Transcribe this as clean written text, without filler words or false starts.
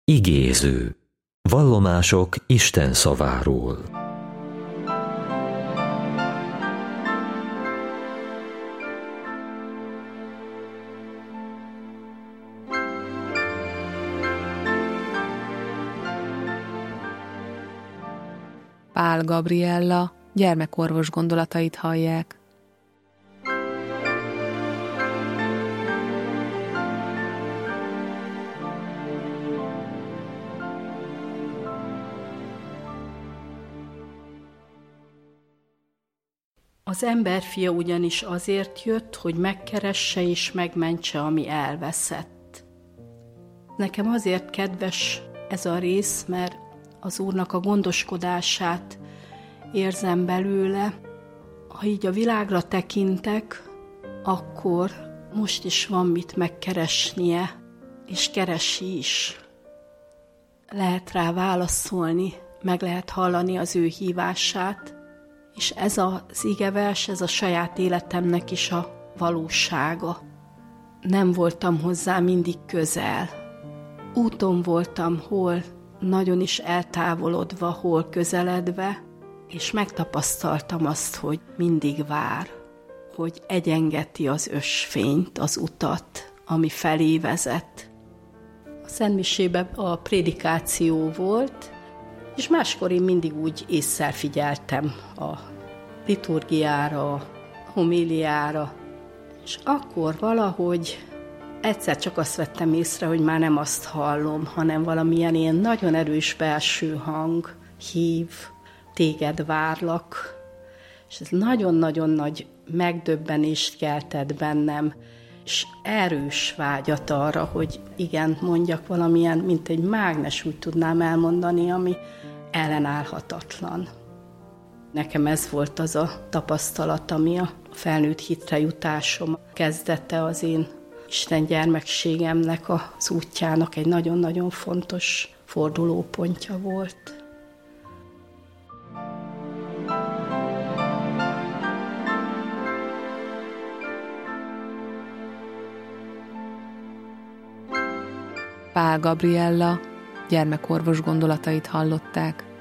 Igéző. Vallomások Isten szaváról. Pál Gabriella gyermekorvos gondolatait hallják. Az emberfia ugyanis azért jött, hogy megkeresse és megmentse, ami elveszett. Nekem azért kedves ez a rész, mert az Úrnak a gondoskodását érzem belőle. Ha így a világra tekintek, akkor most is van mit megkeresnie, és keresi is. Lehet rá válaszolni, meg lehet hallani az ő hívását, és ez az igevers, ez a saját életemnek is a valósága. Nem voltam hozzá mindig közel. Úton voltam, hol nagyon is eltávolodva, hol közeledve, és megtapasztaltam azt, hogy mindig vár, hogy egyengeti az ösvényt, az utat, ami felé vezet. A szentmisében a prédikáció volt, és máskor én mindig úgy ésszel figyeltem a liturgiára, a homíliára, és akkor valahogy egyszer csak azt vettem észre, hogy már nem azt hallom, hanem valamilyen ilyen nagyon erős belső hang hív, téged várlak, és ez nagyon-nagyon nagy megdöbbenést keltett bennem, és erős vágyat arra, hogy igen, mondjak valamilyen, mint egy mágnes, úgy tudnám elmondani, ami ellenállhatatlan. Nekem ez volt az a tapasztalat, ami a felnőtt hitre jutásom kezdete, az én Isten gyermekségemnek az útjának egy nagyon-nagyon fontos fordulópontja volt. Pál Gabriella gyermekorvos gondolatait hallották.